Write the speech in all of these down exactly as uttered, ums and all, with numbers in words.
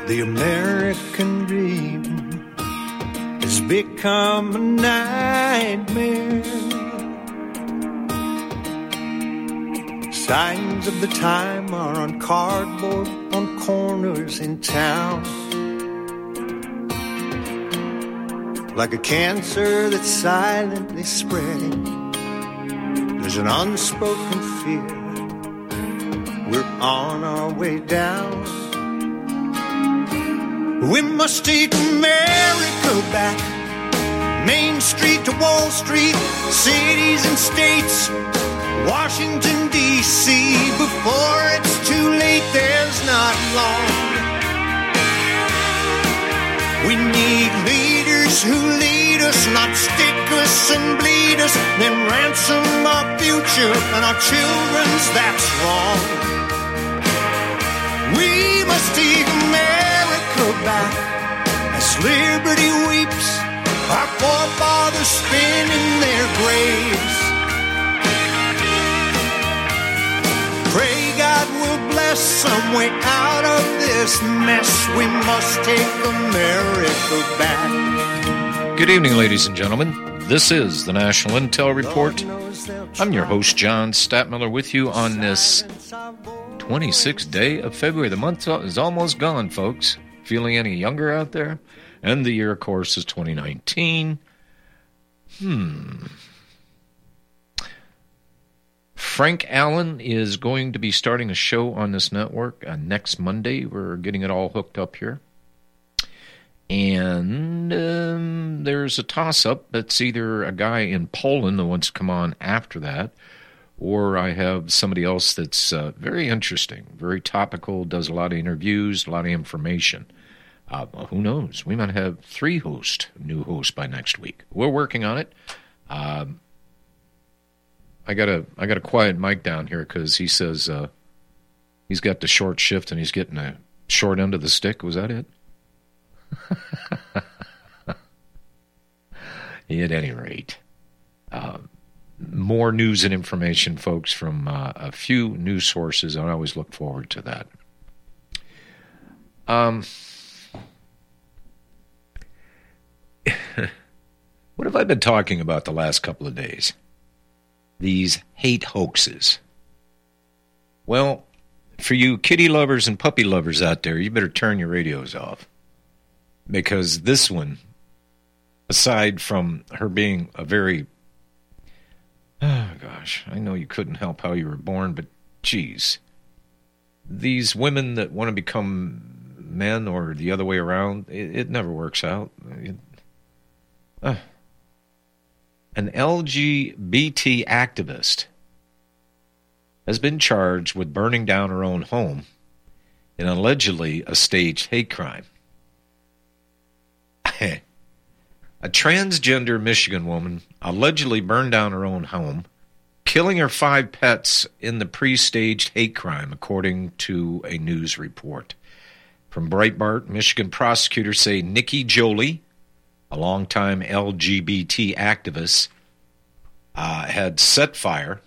The American dream has become a nightmare. Signs of the time are on cardboard on corners in town. Like a cancer that's silently spreading, there's an unspoken fear. We're on our way down. We must take America back. Main Street to Wall Street, cities and states, Washington, D C Before it's too late, there's not long. We need leaders who lead us, not stick us and bleed us, then ransom our future and our children's, that's wrong. We must take America back as liberty weeps, our forefathers spin in their graves. Pray God will bless some way out of this mess. We must take America back. Good evening, ladies and gentlemen. This is the National Intel Report. I'm your host, John Statmiller, with you on this twenty-sixth day of February. The month is almost gone, folks. Feeling any younger out there? And the year, of course, is twenty nineteen. Hmm... Frank Allen is going to be starting a show on this network uh, next Monday. We're getting it all hooked up here. And um, there's a toss-up. It's either a guy in Poland that wants to come on after that, or I have somebody else that's uh, very interesting, very topical, does a lot of interviews, a lot of information. Uh, well, who knows? We might have three hosts, new hosts by next week. We're working on it. Um, I got a I got a quiet Mike down here because he says uh, he's got the short shift and he's getting a short end of the stick. Was that it? At any rate, uh, more news and information, folks, from uh, a few news sources. I always look forward to that. Um, what have I been talking about the last couple of days? These hate hoaxes. Well, for you kitty lovers and puppy lovers out there, you better turn your radios off. Because this one, aside from her being a very... Oh, gosh, I know you couldn't help how you were born, but geez. These women that want to become men or the other way around, it, it never works out. It, uh, An L G B T activist has been charged with burning down her own home in allegedly a staged hate crime. A transgender Michigan woman allegedly burned down her own home, killing her five pets in the pre-staged hate crime, according to a news report. From Breitbart, Michigan prosecutors say Nikki Jolie, a longtime L G B T activist, uh, had set fire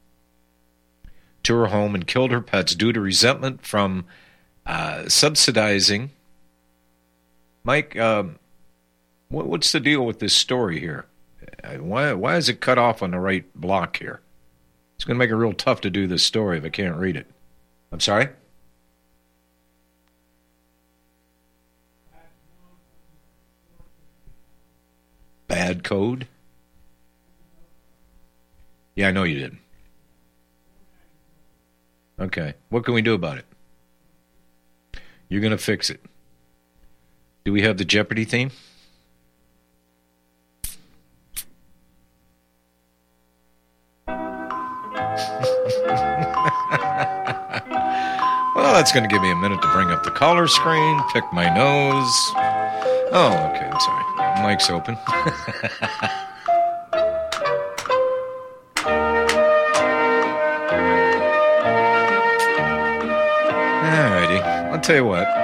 to her home and killed her pets due to resentment from uh, subsidizing. Mike, uh, what, what's the deal with this story here? Why, why is it cut off on the right block here? It's going to make it real tough to do this story if I can't read it. I'm sorry? Bad code? Yeah, I know you did. Okay. What can we do about it? You're going to fix it. Do we have the Jeopardy theme? Well, that's going to give me a minute to bring up the caller screen, pick my nose. Oh, okay, I'm sorry. Mic's open. Alrighty, I'll tell you what.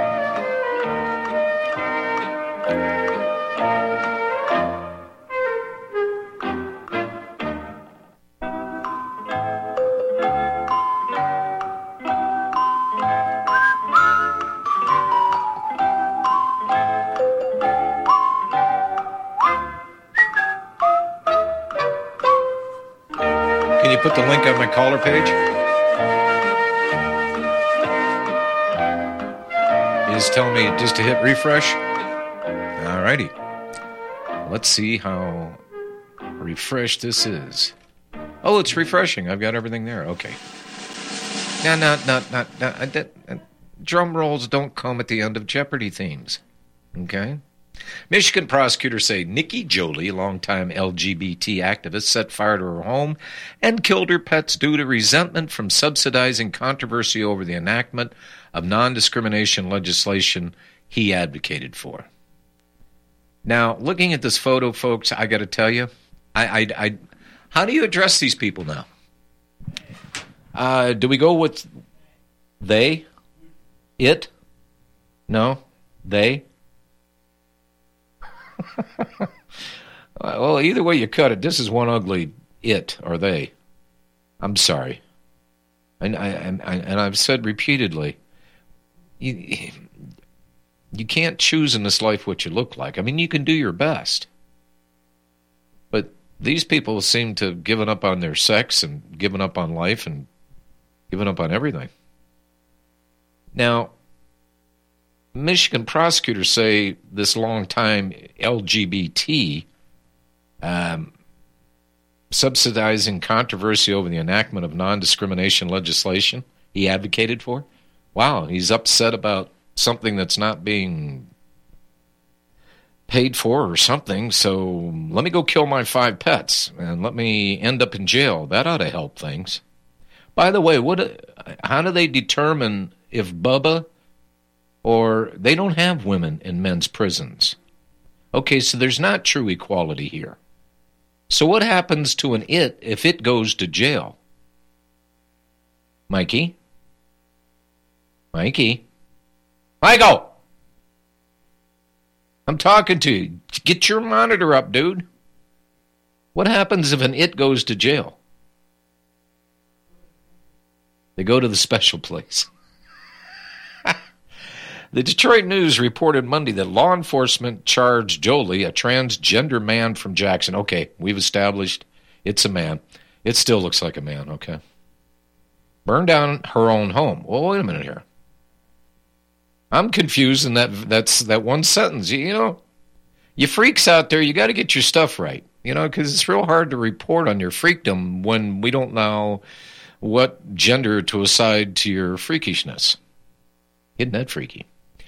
Can you put the link on my caller page? He's telling me just to hit refresh. All righty. Let's see how refreshed this is. Oh, it's refreshing. I've got everything there. Okay. No, no, no, no, no. Uh, that, uh, drum rolls don't come at the end of Jeopardy themes. Okay? Michigan prosecutors say Nikki Jolie, longtime L G B T activist, set fire to her home and killed her pets due to resentment from subsidizing controversy over the enactment of non-discrimination legislation he advocated for. Now, looking at this photo, folks, I got to tell you, I, I, I, how do you address these people now? Uh, do we go with they? It? No? They? Well, either way you cut it, this is one ugly it or they. I'm sorry. And, I, and, I, and I've said repeatedly, you, you can't choose in this life what you look like. I mean, you can do your best. But these people seem to have given up on their sex and given up on life and given up on everything. Now, Michigan prosecutors say this long-time L G B T um, subsidizing controversy over the enactment of non-discrimination legislation he advocated for. Wow, he's upset about something that's not being paid for or something, so let me go kill my five pets and let me end up in jail. That ought to help things. By the way, what? How do they determine if Bubba or they don't have women in men's prisons? Okay, so there's not true equality here. So what happens to an it if it goes to jail? Mikey? Mikey? Michael! I'm talking to you. Get your monitor up, dude. What happens if an it goes to jail? They go to the special place. The Detroit News reported Monday that law enforcement charged Jolie, a transgender man from Jackson. Okay, we've established it's a man. It still looks like a man, okay. Burned down her own home. Well, wait a minute here. I'm confused in that that's that one sentence. You, you know, you freaks out there, you got to get your stuff right. You know, because it's real hard to report on your freakdom when we don't know what gender to assign to your freakishness. Isn't that freaky?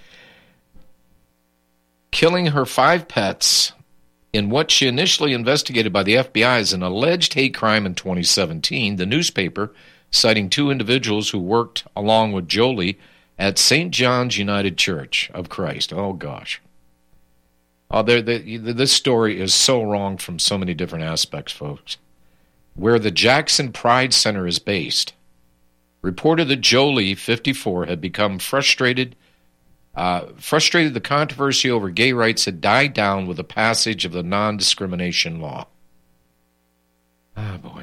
Killing her five pets in what she initially investigated by the F B I as an alleged hate crime in twenty seventeen, the newspaper, citing two individuals who worked along with Jolie at Saint John's United Church of Christ. Oh, gosh. Oh, they're, they're, this story is so wrong from so many different aspects, folks. Where the Jackson Pride Center is based, reported that Jolie, fifty-four, had become frustrated Uh, frustrated the controversy over gay rights had died down with the passage of the non-discrimination law. Ah, boy.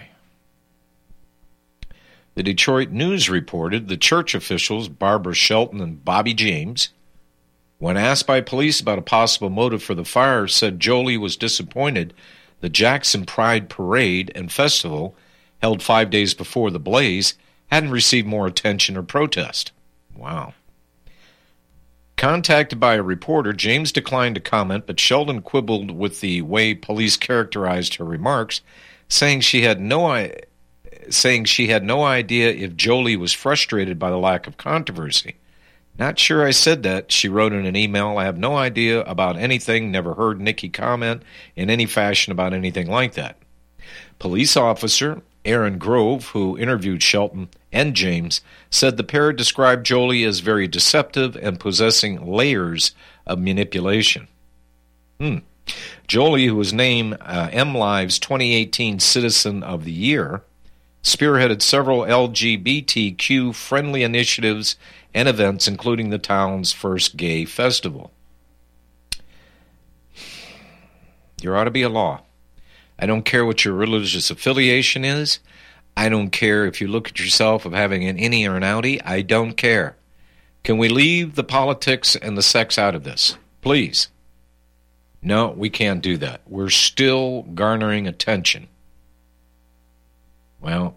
The Detroit News reported the church officials, Barbara Shelton and Bobby James, when asked by police about a possible motive for the fire, said Jolie was disappointed the Jackson Pride Parade and Festival, held five days before the blaze, hadn't received more attention or protest. Wow. Contacted by a reporter, James declined to comment, but Sheldon quibbled with the way police characterized her remarks, saying she had no I- saying she had no idea if Jolie was frustrated by the lack of controversy. Not sure I said that, she wrote in an email. I have no idea about anything, never heard Nikki comment in any fashion about anything like that. Police officer Aaron Grove, who interviewed Shelton and James, said the pair described Jolie as very deceptive and possessing layers of manipulation. Hmm. Jolie, who was named uh, MLive's twenty eighteen Citizen of the Year, spearheaded several L G B T Q-friendly initiatives and events, including the town's first gay festival. There ought to be a law. I don't care what your religious affiliation is. I don't care if you look at yourself of having an innie or an outie. I don't care. Can we leave the politics and the sex out of this? Please. No, we can't do that. We're still garnering attention. Well,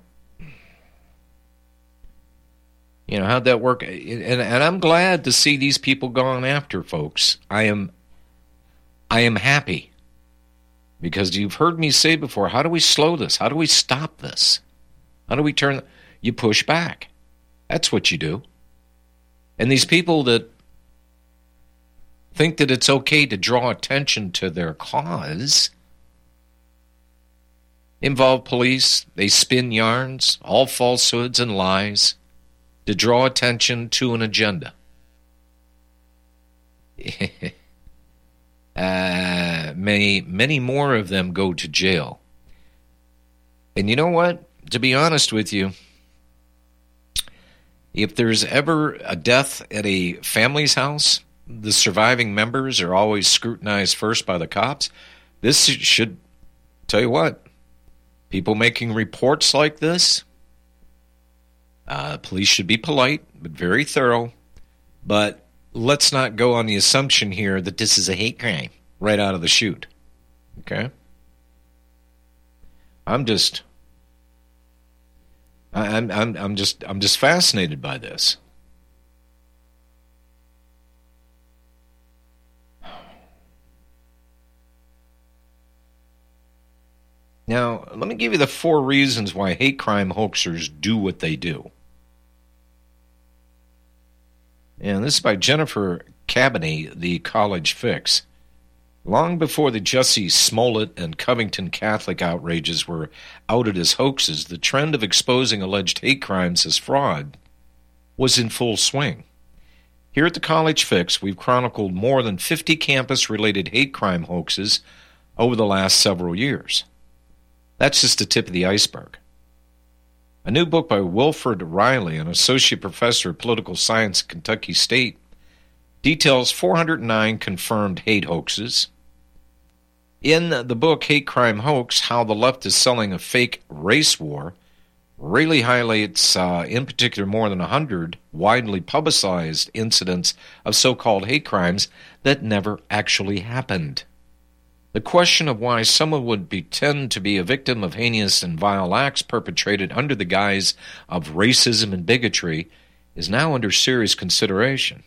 you know, how'd that work? And, and I'm glad to see these people gone after, folks. I am, I am happy. Because you've heard me say before, how do we slow this? How do we stop this? How do we turn? You push back. That's what you do. And these people that think that it's okay to draw attention to their cause involve police. They spin yarns, all falsehoods and lies, to draw attention to an agenda. uh, many, many more of them go to jail. And you know what? To be honest with you, if there's ever a death at a family's house, the surviving members are always scrutinized first by the cops. This should, tell you what, people making reports like this, uh, police should be polite, but very thorough. But let's not go on the assumption here that this is a hate crime right out of the chute. Okay? I'm just... I'm I'm I'm just I'm just fascinated by this. Now, let me give you the four reasons why hate crime hoaxers do what they do. And this is by Jennifer Cabaney, The College Fix. Long before the Jussie Smollett and Covington Catholic outrages were outed as hoaxes, the trend of exposing alleged hate crimes as fraud was in full swing. Here at the College Fix, we've chronicled more than fifty campus-related hate crime hoaxes over the last several years. That's just the tip of the iceberg. A new book by Wilfred Riley, an associate professor of political science at Kentucky State, details four hundred nine confirmed hate hoaxes. In the book, Hate Crime Hoax, How the Left is Selling a Fake Race War, really highlights, uh, in particular, more than one hundred widely publicized incidents of so-called hate crimes that never actually happened. The question of why someone would pretend to be a victim of heinous and vile acts perpetrated under the guise of racism and bigotry is now under serious consideration.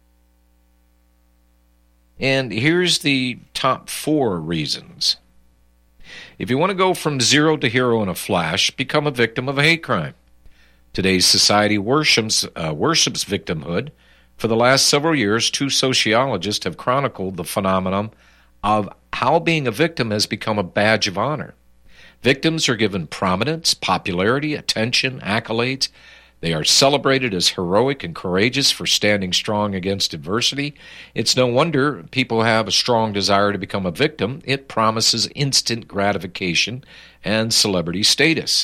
And here's the top four reasons. If you want to go from zero to hero in a flash, become a victim of a hate crime. Today's society worships, uh, worships victimhood. For the last several years, two sociologists have chronicled the phenomenon of how being a victim has become a badge of honor. Victims are given prominence, popularity, attention, accolades. They are celebrated as heroic and courageous for standing strong against adversity. It's no wonder people have a strong desire to become a victim. It promises instant gratification and celebrity status.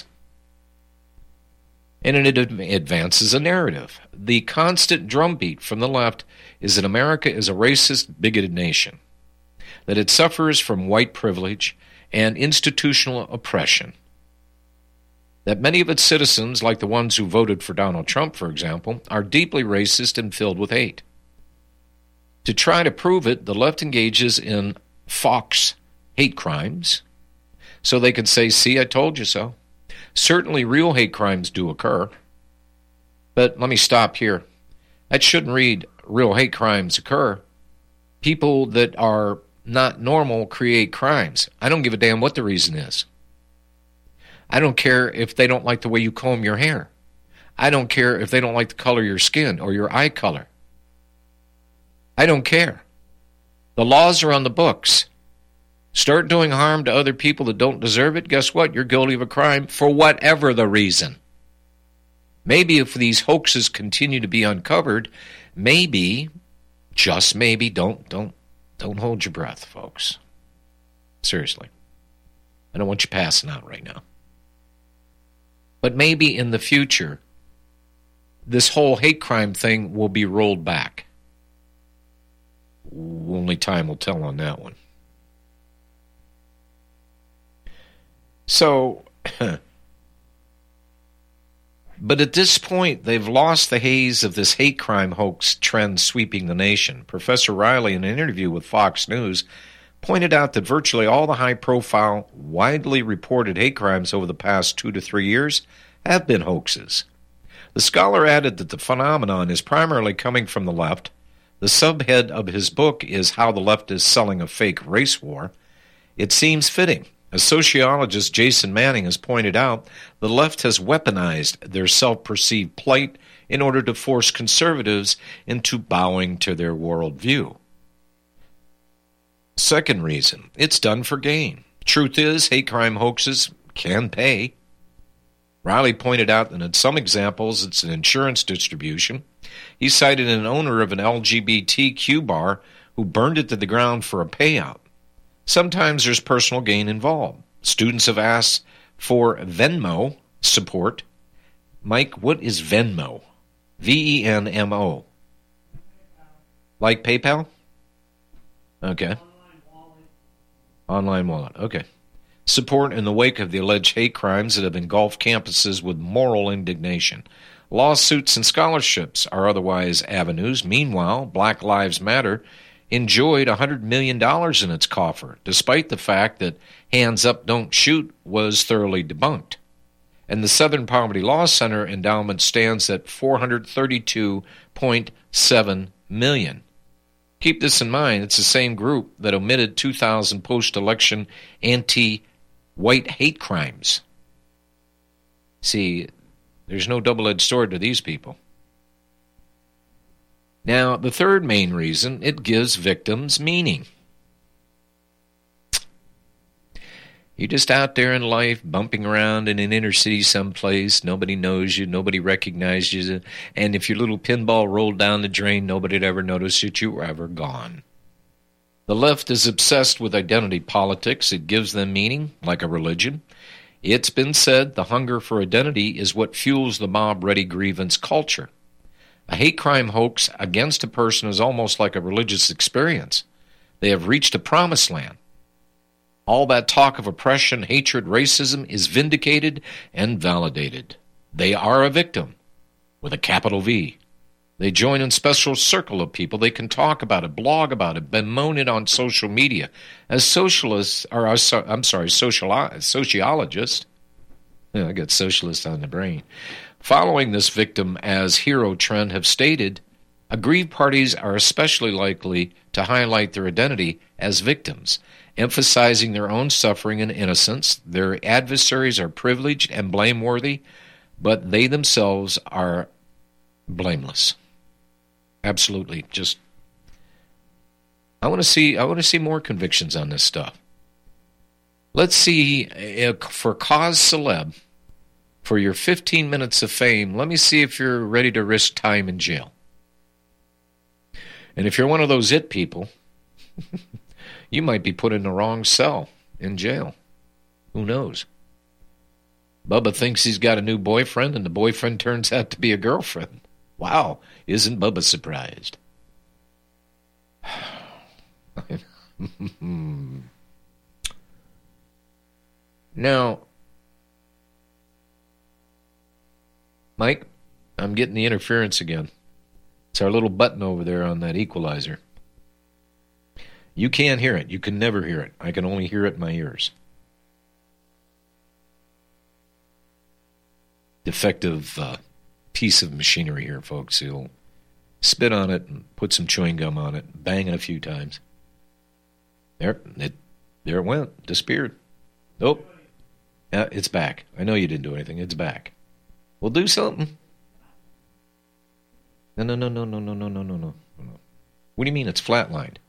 And it advances a narrative. The constant drumbeat from the left is that America is a racist, bigoted nation, that it suffers from white privilege and institutional oppression, that many of its citizens, like the ones who voted for Donald Trump, for example, are deeply racist and filled with hate. To try to prove it, the left engages in Fox hate crimes, so they can say, see, I told you so. Certainly real hate crimes do occur. But let me stop here. That shouldn't read real hate crimes occur. People that are not normal create crimes. I don't give a damn what the reason is. I don't care if they don't like the way you comb your hair. I don't care if they don't like the color of your skin or your eye color. I don't care. The laws are on the books. Start doing harm to other people that don't deserve it, guess what? You're guilty of a crime for whatever the reason. Maybe if these hoaxes continue to be uncovered, maybe, just maybe, don't, don't, don't hold your breath, folks. Seriously. I don't want you passing out right now. But maybe in the future, this whole hate crime thing will be rolled back. Only time will tell on that one. So, but at this point, they've lost the haze of this hate crime hoax trend sweeping the nation. Professor Riley, in an interview with Fox News, pointed out that virtually all the high-profile, widely reported hate crimes over the past two to three years have been hoaxes. The scholar added that the phenomenon is primarily coming from the left. The subhead of his book is How the Left is Selling a Fake Race War. It seems fitting. As sociologist Jason Manning has pointed out, the left has weaponized their self-perceived plight in order to force conservatives into bowing to their worldview. Second reason, it's done for gain. Truth is, hate crime hoaxes can pay. Riley pointed out that in some examples it's an insurance distribution. He cited an owner of an L G B T Q bar who burned it to the ground for a payout. Sometimes there's personal gain involved. Students have asked for Venmo support. Mike, what is Venmo? V E N M O. Like PayPal? Okay. Online wallet. Okay. Support in the wake of the alleged hate crimes that have engulfed campuses with moral indignation. Lawsuits and scholarships are otherwise avenues. Meanwhile, Black Lives Matter enjoyed one hundred million dollars in its coffer, despite the fact that Hands Up, Don't Shoot was thoroughly debunked. And the Southern Poverty Law Center endowment stands at four hundred thirty-two point seven million dollars. Keep this in mind, it's the same group that omitted two thousand post-election anti-white hate crimes. See, there's no double-edged sword to these people. Now, the third main reason, it gives victims meaning. You're just out there in life, bumping around in an inner city someplace. Nobody knows you. Nobody recognizes you. And if your little pinball rolled down the drain, nobody'd ever notice that you were ever gone. The left is obsessed with identity politics. It gives them meaning, like a religion. It's been said the hunger for identity is what fuels the mob-ready grievance culture. A hate crime hoax against a person is almost like a religious experience. They have reached a promised land. All that talk of oppression, hatred, racism is vindicated and validated. They are a victim, with a capital V. They join in a special circle of people. They can talk about it, blog about it, bemoan it on social media. As socialists, or I'm sorry, sociolo- sociologists, I got socialist on the brain, following this victim as hero trend have stated, aggrieved parties are especially likely to highlight their identity as victims, emphasizing their own suffering and innocence. Their adversaries are privileged and blameworthy, but they themselves are blameless. Absolutely. Just, I want to see. I want to see more convictions on this stuff. Let's see uh, for cause celeb, for your fifteen minutes of fame. Let me see if you're ready to risk time in jail. And if you're one of those it people, you might be put in the wrong cell in jail. Who knows? Bubba thinks he's got a new boyfriend, and the boyfriend turns out to be a girlfriend. Wow, isn't Bubba surprised? Now, Mike, I'm getting the interference again. It's our little button over there on that equalizer. You can't hear it. You can never hear it. I can only hear it in my ears. Defective uh, piece of machinery here, folks. You'll spit on it and put some chewing gum on it, bang it a few times. There it, there it went. Disappeared. Nope. Uh, it's back. I know you didn't do anything. It's back. We'll do something. No, no, no, no, no, no, no, no, no, no. What do you mean it's flatlined?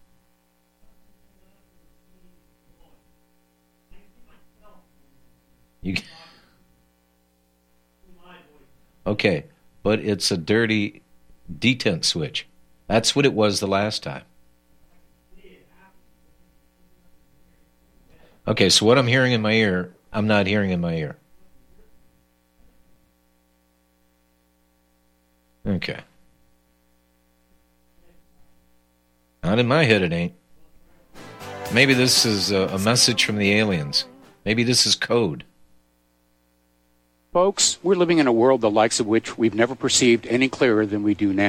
You okay, but it's a dirty detent switch. That's what it was the last time. Okay, so what I'm hearing in my ear, I'm not hearing in my ear. Okay. Not in my head it ain't. Maybe this is a, a message from the aliens. Maybe this is code. Folks, we're living in a world the likes of which we've never perceived any clearer than we do now.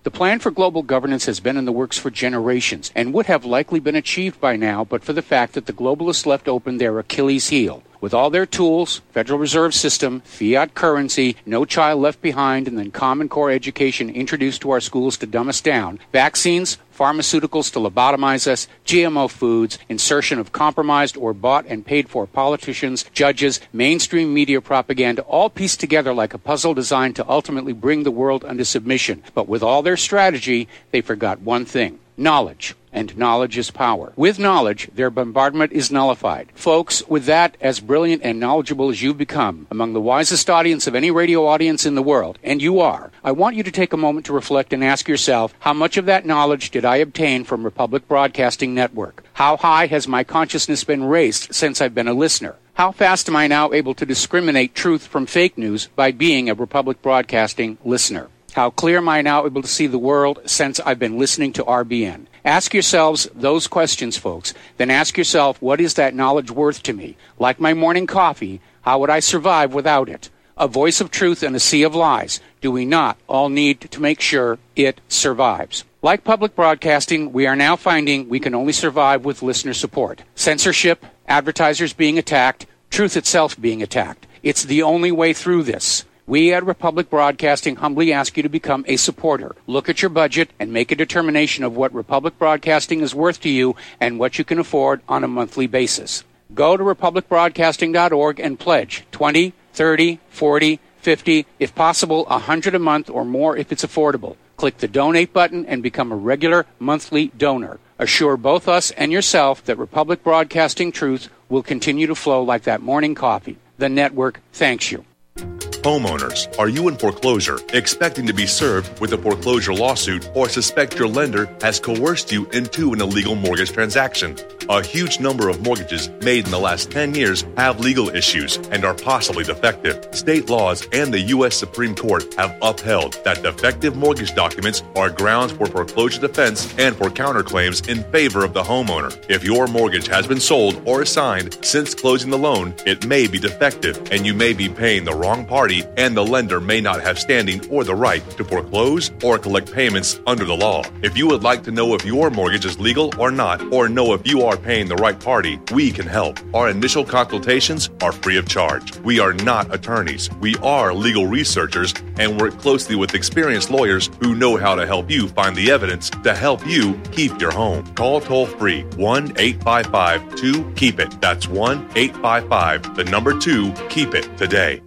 The plan for global governance has been in the works for generations and would have likely been achieved by now but for the fact that the globalists left open their Achilles heel. With all their tools, Federal Reserve System, fiat currency, no child left behind, and then Common Core education introduced to our schools to dumb us down, vaccines, pharmaceuticals to lobotomize us, G M O foods, insertion of compromised or bought and paid for politicians, judges, mainstream media propaganda, all pieced together like a puzzle designed to ultimately bring the world under submission. But with all their strategy, they forgot one thing: knowledge. And knowledge is power. With knowledge, their bombardment is nullified. Folks, with that, as brilliant and knowledgeable as you've become, among the wisest audience of any radio audience in the world, and you are, I want you to take a moment to reflect and ask yourself, how much of that knowledge did I obtain from Republic Broadcasting Network? How high has my consciousness been raised since I've been a listener? How fast am I now able to discriminate truth from fake news by being a Republic Broadcasting listener? How clear am I now able to see the world since I've been listening to R B N? Ask yourselves those questions, folks. Then ask yourself, what is that knowledge worth to me? Like my morning coffee, how would I survive without it? A voice of truth in a sea of lies. Do we not all need to make sure it survives? Like public broadcasting, we are now finding we can only survive with listener support. Censorship, advertisers being attacked, truth itself being attacked. It's the only way through this. We at Republic Broadcasting humbly ask you to become a supporter. Look at your budget and make a determination of what Republic Broadcasting is worth to you and what you can afford on a monthly basis. Go to republic broadcasting dot org and pledge twenty, thirty, forty, fifty, if possible one hundred a month or more if it's affordable. Click the donate button and become a regular monthly donor. Assure both us and yourself that Republic Broadcasting truth will continue to flow like that morning coffee. The network thanks you. Homeowners, are you in foreclosure, expecting to be served with a foreclosure lawsuit, or suspect your lender has coerced you into an illegal mortgage transaction? A huge number of mortgages made in the last ten years have legal issues and are possibly defective. State laws and the U S Supreme Court have upheld that defective mortgage documents are grounds for foreclosure defense and for counterclaims in favor of the homeowner. If your mortgage has been sold or assigned since closing the loan, it may be defective and you may be paying the wrong party, and the lender may not have standing or the right to foreclose or collect payments under the law. If you would like to know if your mortgage is legal or not, or know if you are paying the right party, we can help. Our initial consultations are free of charge. We are not attorneys. We are legal researchers and work closely with experienced lawyers who know how to help you find the evidence to help you keep your home. Call toll-free one eight five five two keep it. That's one eight five five, the number two, keep it today.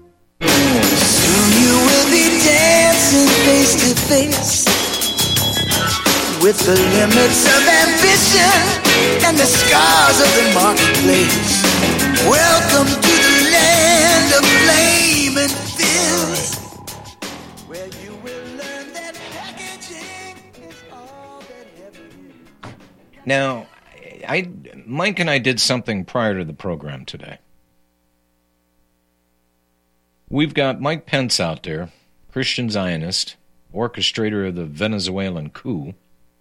Soon you will be dancing face to face with the limits of ambition and the scars of the marketplace. Welcome to the land of flame and filth, where you will learn that packaging is all that heaven is. Now, I, Mike and I did something prior to the program today. We've got Mike Pence out there, Christian Zionist, orchestrator of the Venezuelan coup.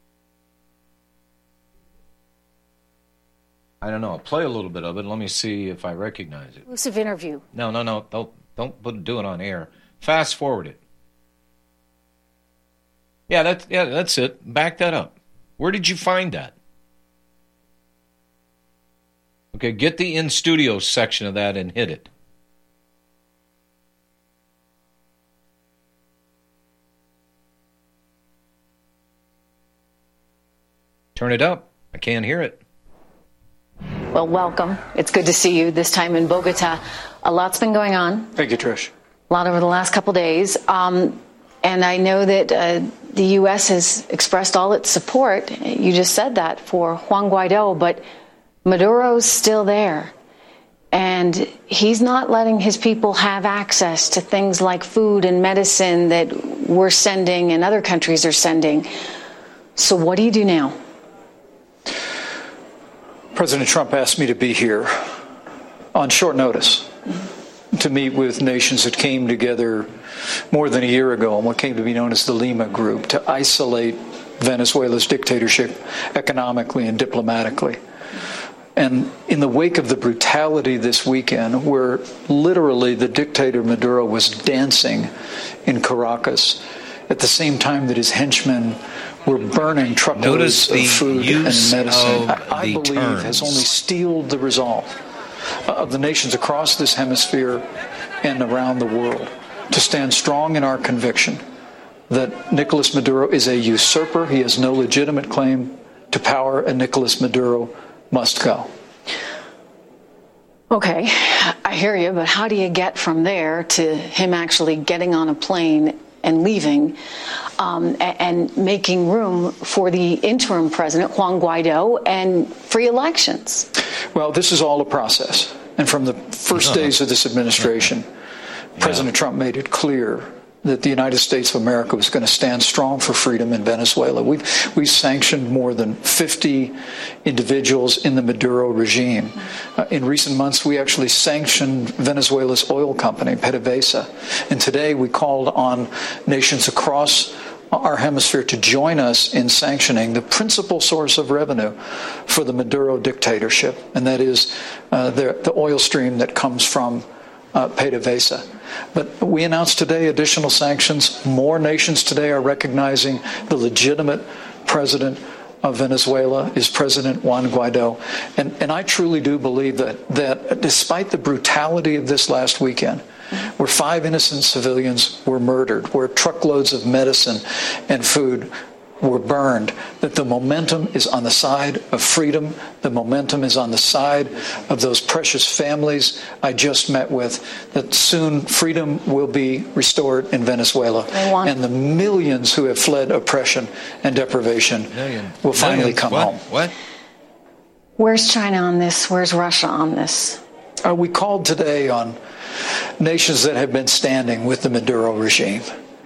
I don't know. I'll play a little bit of it. Let me see if I recognize it. Exclusive interview. No, no, no. Don't don't put, do it on air. Fast forward it. Yeah, that's yeah, that's it. Back that up. Where did you find that? Okay, get the in studio section of that and hit it. Turn it up. I can't hear it. Well, welcome. It's good to see you this time in Bogota. A lot's been going on. Thank you, Trish. A lot over the last couple days. Um, and I know that uh, the U S has expressed all its support, you just said that, for Juan Guaido, but Maduro's still there. And he's not letting his people have access to things like food and medicine that we're sending and other countries are sending. So what do you do now? President Trump asked me to be here on short notice to meet with nations that came together more than a year ago on what came to be known as the Lima Group to isolate Venezuela's dictatorship economically and diplomatically. And in the wake of the brutality this weekend, where literally the dictator Maduro was dancing in Caracas, at the same time that his henchmen were burning truckloads Notice of food and medicine, of I, I believe terms. has only steeled the resolve of the nations across this hemisphere and around the world to stand strong in our conviction that Nicolas Maduro is a usurper. He has no legitimate claim to power, and Nicolas Maduro must go. Okay, I hear you, but how do you get from there to him actually getting on a plane and leaving um, and making room for the interim president, Juan Guaido, and free elections? Well, this is all a process. And from the first days of this administration, yeah. President Trump made it clear that the United States of America was going to stand strong for freedom in Venezuela. We've, we've sanctioned more than fifty individuals in the Maduro regime. Uh, in recent months, we actually sanctioned Venezuela's oil company, PDVSA. And today we called on nations across our hemisphere to join us in sanctioning the principal source of revenue for the Maduro dictatorship, and that is uh, the, the oil stream that comes from uh, PDVSA. But we announced today additional sanctions. More nations today are recognizing the legitimate president of Venezuela is President Juan Guaido. And, and I truly do believe that, that despite the brutality of this last weekend, where five innocent civilians were murdered, where truckloads of medicine and food were burned, that the momentum is on the side of freedom. The momentum is on the side of those precious families I just met with, that soon freedom will be restored in Venezuela. And the millions who have fled oppression and deprivation Million. will finally Millions. come what? home. What? Where's China on this? Where's Russia on this? Uh, we called today on nations that have been standing with the Maduro regime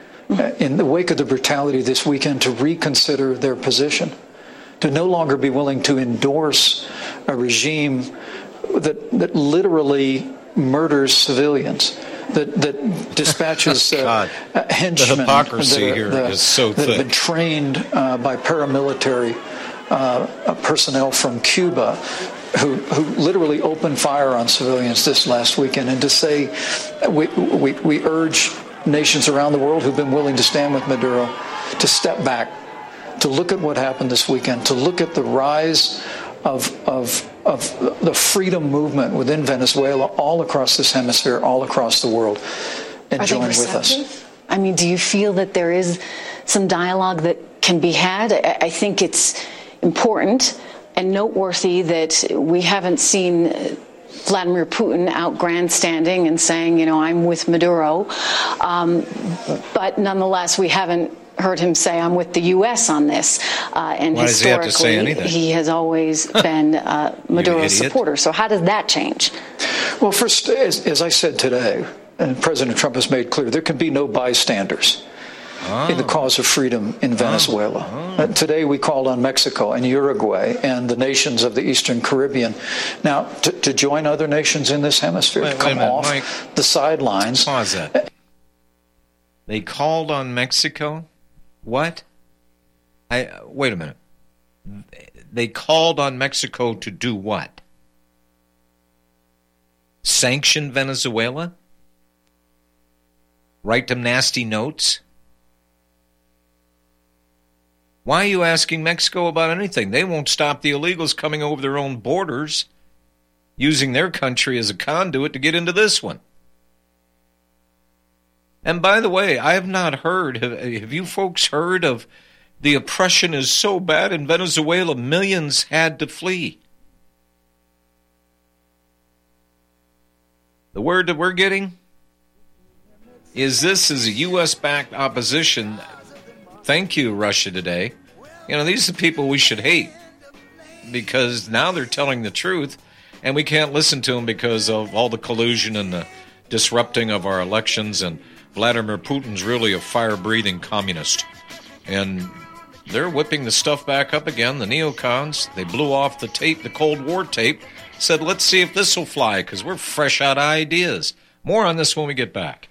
in the wake of the brutality this weekend to reconsider their position, to no longer be willing to endorse a regime that that literally murders civilians, that that dispatches uh, henchmen the hypocrisy that, are, here the, is so that thick. have been trained uh, by paramilitary uh, personnel from Cuba, who, who literally opened fire on civilians this last weekend, and to say we, we, we urge nations around the world who've been willing to stand with Maduro to step back, to look at what happened this weekend, to look at the rise of, of, of the freedom movement within Venezuela all across this hemisphere, all across the world, and Are join they with us. receptive? I mean, do you feel that there is some dialogue that can be had? I think it's important and noteworthy that we haven't seen Vladimir Putin out grandstanding and saying, you know, I'm with Maduro. Um, but nonetheless, we haven't heard him say, I'm with the U S on this. Uh, and Why does he have to say historically, anything? he has always been uh, Maduro's supporter. So how does that change? Well, first, as, as I said today, and President Trump has made clear, there can be no bystanders Oh. in the cause of freedom in Venezuela. Oh. Oh. Uh, today we called on Mexico and Uruguay and the nations of the Eastern Caribbean now to, to join other nations in this hemisphere, wait, to come wait off Mike, the sidelines. Pause that. They called on Mexico? What? I wait a minute. They called on Mexico to do what? Sanction Venezuela? Write them nasty notes? Why are you asking Mexico about anything? They won't stop the illegals coming over their own borders, using their country as a conduit to get into this one. And by the way, I have not heard, have, have you folks heard of the oppression is so bad in Venezuela, millions had to flee? The word that we're getting is this is a U S-backed opposition. Thank you, Russia Today. You know, these are the people we should hate because now they're telling the truth, and we can't listen to them because of all the collusion and the disrupting of our elections, and Vladimir Putin's really a fire-breathing communist. And they're whipping the stuff back up again, the neocons. They blew off the tape, the Cold War tape, said, let's see if this will fly because we're fresh out of ideas. More on this when we get back.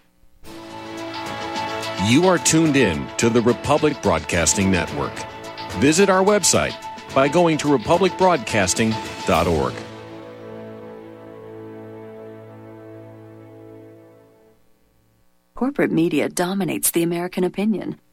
You are tuned in to the Republic Broadcasting Network. Visit our website by going to republic broadcasting dot org. Corporate media dominates the American opinion.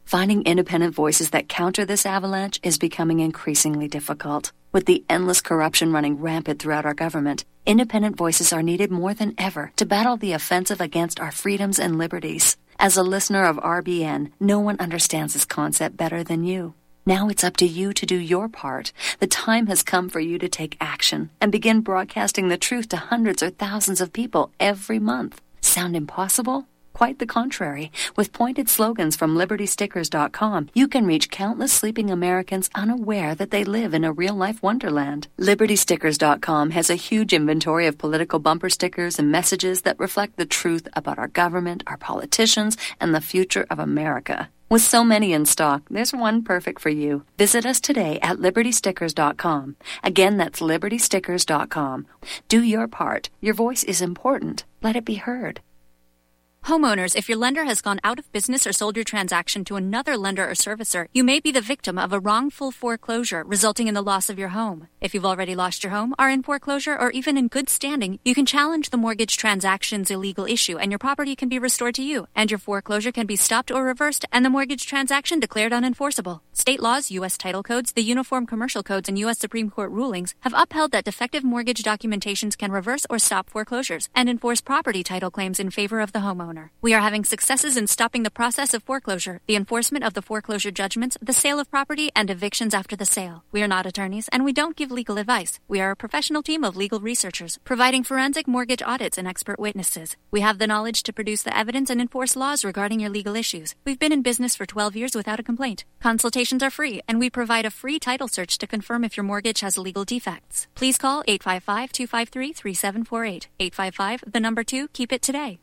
Finding independent voices that counter this avalanche is becoming increasingly difficult. With the endless corruption running rampant throughout our government, independent voices are needed more than ever to battle the offensive against our freedoms and liberties. As a listener of R B N, no one understands this concept better than you. Now it's up to you to do your part. The time has come for you to take action and begin broadcasting the truth to hundreds or thousands of people every month. Sound impossible? Quite the contrary. With pointed slogans from Liberty Stickers dot com, you can reach countless sleeping Americans unaware that they live in a real-life wonderland. Liberty Stickers dot com has a huge inventory of political bumper stickers and messages that reflect the truth about our government, our politicians, and the future of America. With so many in stock, there's one perfect for you. Visit us today at Liberty Stickers dot com. Again, that's Liberty Stickers dot com. Do your part. Your voice is important. Let it be heard. Homeowners, if your lender has gone out of business or sold your transaction to another lender or servicer, you may be the victim of a wrongful foreclosure resulting in the loss of your home. If you've already lost your home, are in foreclosure, or even in good standing, you can challenge the mortgage transaction's illegal issue and your property can be restored to you, and your foreclosure can be stopped or reversed and the mortgage transaction declared unenforceable. State laws, U S title codes, the Uniform Commercial Codes, and U S Supreme Court rulings have upheld that defective mortgage documentations can reverse or stop foreclosures and enforce property title claims in favor of the homeowner. We are having successes in stopping the process of foreclosure, the enforcement of the foreclosure judgments, the sale of property, and evictions after the sale. We are not attorneys, and we don't give legal advice. We are a professional team of legal researchers, providing forensic mortgage audits and expert witnesses. We have the knowledge to produce the evidence and enforce laws regarding your legal issues. We've been in business for twelve years without a complaint. Consultations are free, and we provide a free title search to confirm if your mortgage has legal defects. Please call eight five five, two five three, three seven four eight. eight five five, the number two, keep it today.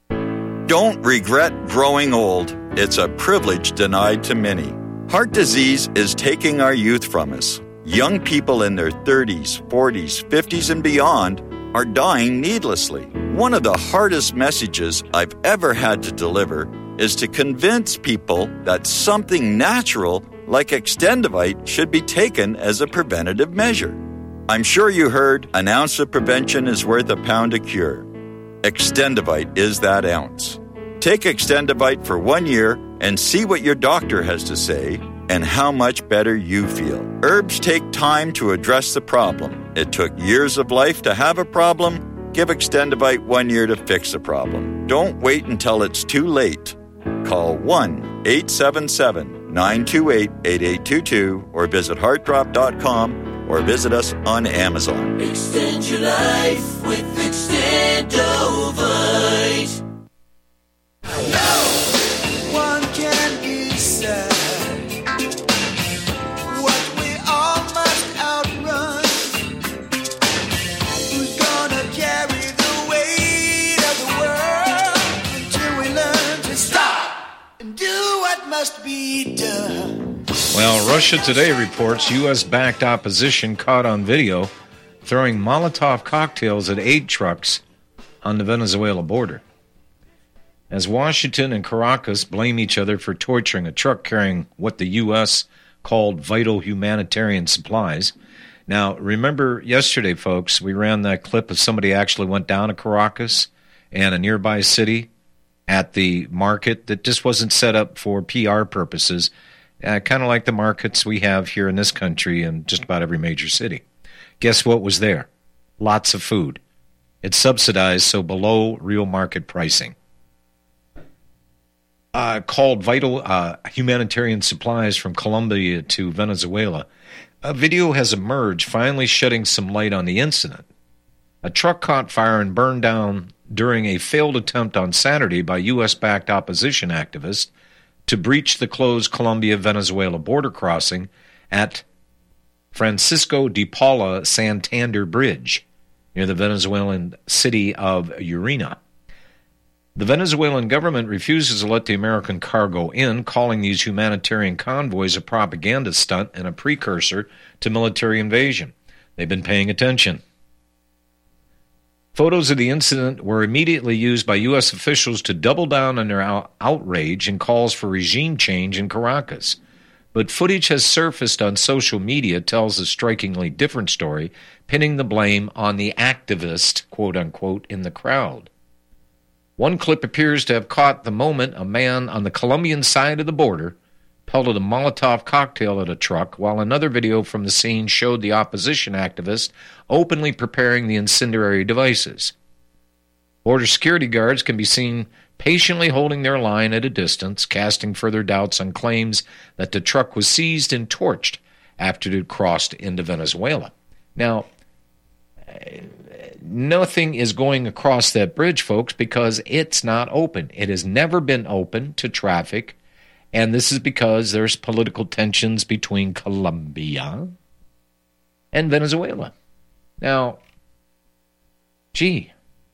Don't regret growing old. It's a privilege denied to many. Heart disease is taking our youth from us. Young people in their thirties, forties, fifties, and beyond are dying needlessly. One of the hardest messages I've ever had to deliver is to convince people that something natural like Extendivite should be taken as a preventative measure. I'm sure you heard an ounce of prevention is worth a pound of cure. Extendivite is that ounce. Take Extendivite for one year and see what your doctor has to say and how much better you feel. Herbs take time to address the problem. It took years of life to have a problem. Give Extendivite one year to fix the problem. Don't wait until it's too late. Call one eight seven seven, nine two eight, eight eight two two or visit heart drop dot com or visit us on Amazon. Extend your life with Extendovite. No one can decide what we all must outrun. Who's gonna carry the weight of the world until we learn to stop and do what must be done? Well, Russia Today reports U S-backed opposition caught on video throwing Molotov cocktails at aid trucks on the Venezuela border. As Washington and Caracas blame each other for torturing a truck carrying what the U S called vital humanitarian supplies. Now, remember yesterday, folks, we ran that clip of somebody actually went down to Caracas and a nearby city at the market that just wasn't set up for P R purposes, uh, kind of like the markets we have here in this country in just about every major city. Guess what was there? Lots of food. It's subsidized, so below real market pricing. Uh, called Vital uh, Humanitarian Supplies from Colombia to Venezuela. A video has emerged, finally shedding some light on the incident. A truck caught fire and burned down during a failed attempt on Saturday by U S-backed opposition activists to breach the closed Colombia-Venezuela border crossing at Francisco de Paula Santander Bridge near the Venezuelan city of Urena. The Venezuelan government refuses to let the American cargo in, calling these humanitarian convoys a propaganda stunt and a precursor to military invasion. They've been paying attention. Photos of the incident were immediately used by U S officials to double down on their out- outrage and calls for regime change in Caracas. But footage has surfaced on social media tells a strikingly different story, pinning the blame on the activist, quote-unquote, in the crowd. One clip appears to have caught the moment a man on the Colombian side of the border pelted a Molotov cocktail at a truck, while another video from the scene showed the opposition activist openly preparing the incendiary devices. Border security guards can be seen patiently holding their line at a distance, casting further doubts on claims that the truck was seized and torched after it crossed into Venezuela. Now, nothing is going across that bridge, folks, because it's not open. It has never been open to traffic, and this is because there's political tensions between Colombia and Venezuela. Now, gee.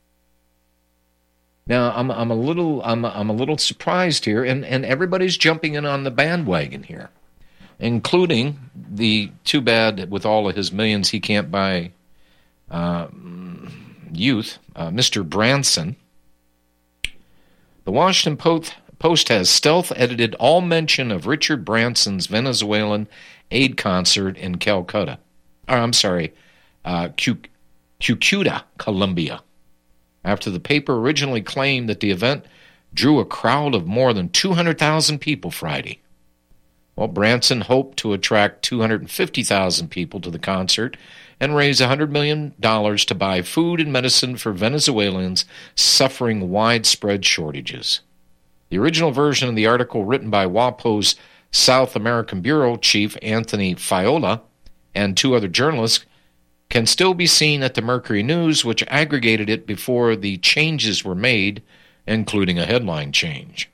Now, I'm I'm a little I'm I'm a little surprised here, and, and everybody's jumping in on the bandwagon here, including the too bad with all of his millions he can't buy uh, youth, uh, Mister Branson. The Washington Post Post has stealth edited all mention of Richard Branson's Venezuelan aid concert in Calcutta. Or, I'm sorry, uh, Cucuta, Colombia. After the paper originally claimed that the event drew a crowd of more than two hundred thousand people Friday. Well, Branson hoped to attract two hundred fifty thousand people to the concert and raise one hundred million dollars to buy food and medicine for Venezuelans suffering widespread shortages. The original version of the article, written by WAPO's South American Bureau Chief Anthony Fiola and two other journalists, can still be seen at the Mercury News, which aggregated it before the changes were made, including a headline change.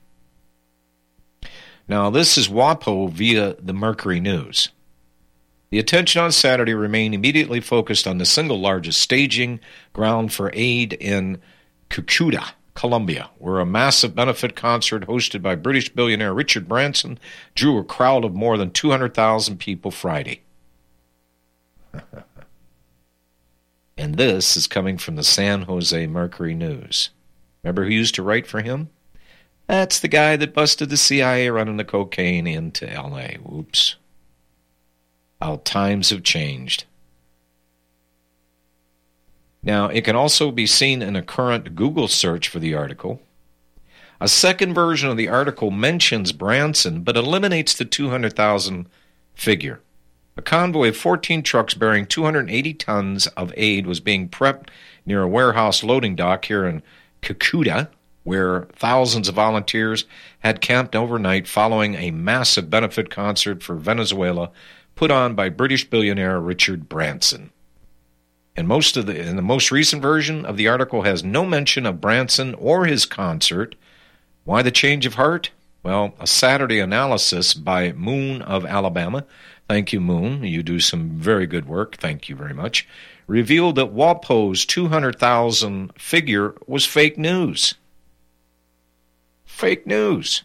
Now, this is WAPO via the Mercury News. The attention on Saturday remained immediately focused on the single largest staging ground for aid in Cucuta, Colombia, where a massive benefit concert hosted by British billionaire Richard Branson drew a crowd of more than two hundred thousand people Friday. And this is coming from the San Jose Mercury News. Remember who used to write for him? That's the guy that busted the C I A running the cocaine into L A. Whoops. How times have changed. Now, it can also be seen in a current Google search for the article. A second version of the article mentions Branson, but eliminates the two hundred thousand figure. A convoy of fourteen trucks bearing two hundred eighty tons of aid was being prepped near a warehouse loading dock here in Cucuta, where thousands of volunteers had camped overnight following a massive benefit concert for Venezuela put on by British billionaire Richard Branson. And most of the, in the most recent version of the article has no mention of Branson or his concert. Why the change of heart? Well, a Saturday analysis by Moon of Alabama, thank you, Moon, you do some very good work, thank you very much, revealed that WAPO's two hundred thousand figure was fake news. Fake news.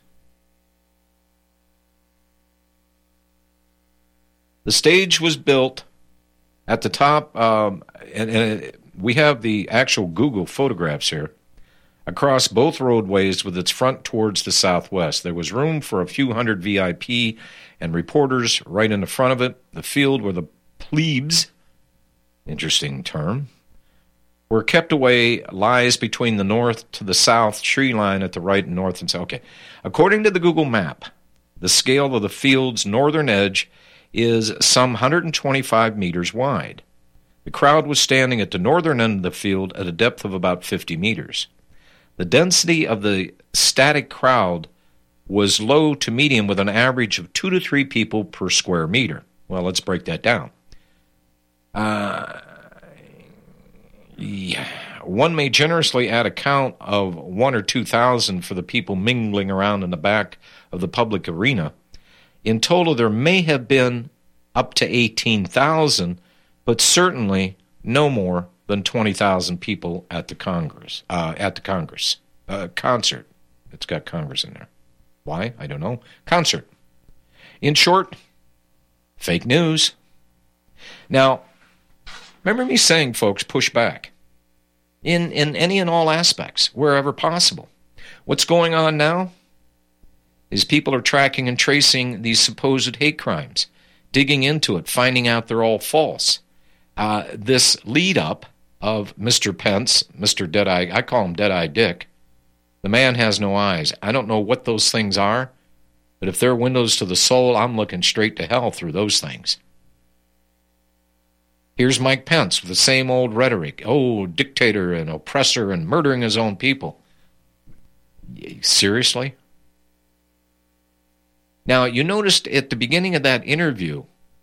The stage was built at the top, um, and, and we have the actual Google photographs here, across both roadways with its front towards the southwest. There was room for a few hundred V I P and reporters right in the front of it. The field where the plebes, interesting term, were kept away lies between the north to the south tree line at the right and north and south. Okay. According to the Google map, the scale of the field's northern edge is some one hundred twenty-five meters wide. The crowd was standing at the northern end of the field at a depth of about fifty meters. The density of the static crowd was low to medium with an average of two to three people per square meter. Well, let's break that down. Uh, yeah. One may generously add a count of one or two thousand for the people mingling around in the back of the public arena. In total, there may have been up to eighteen thousand, but certainly no more than twenty thousand people at the Congress. Uh, at the Congress uh, concert. It's got Congress in there. Why? I don't know. Concert. In short, fake news. Now, remember me saying, folks, push back in in any and all aspects, wherever possible. What's going on now is people are tracking and tracing these supposed hate crimes, digging into it, finding out they're all false. Uh, this lead-up of Mister Pence, Mister Deadeye, I call him Deadeye Dick. The man has no eyes. I don't know what those things are, But if they're windows to the soul, I'm looking straight to hell through those things. Here's Mike Pence with the same old rhetoric. Oh, dictator and oppressor and murdering his own people. Seriously? Now, you noticed at the beginning of that interview,